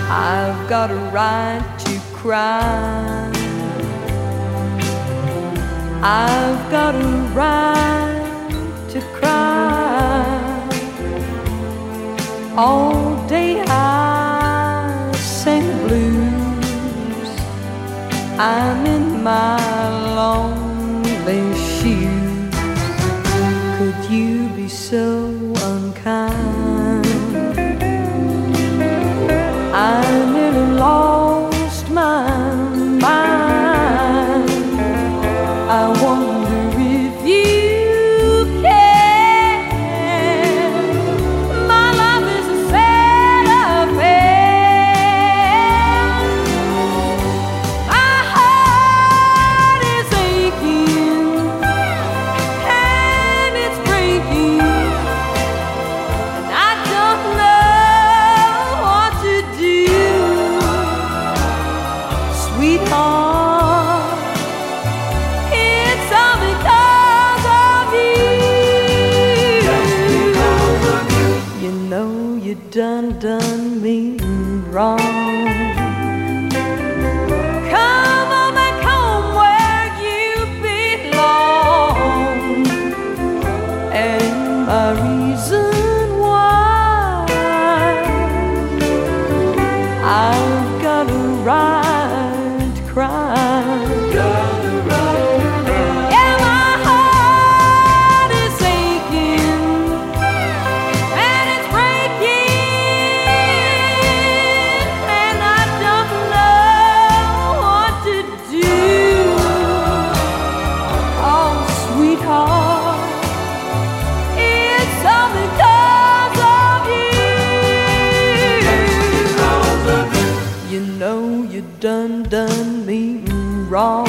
I've got a right to cry. I've got a right to cry. All day I sing blues. I'm in my lonely shoes. Could you be so unkind? I nearly lost my mind. I wonder if you care. My love is a sad affair. My heart is aching and it's breaking, and I don't know what to do. Sweetheart, it's all because of you. You know you done me wrong. Come on back home where you belong. And my reason why I've got a right to cry. Yeah, my heart is aching and it's breaking, and I don't know what to do. Oh, sweetheart, it's all because of you. You know you done me wrong.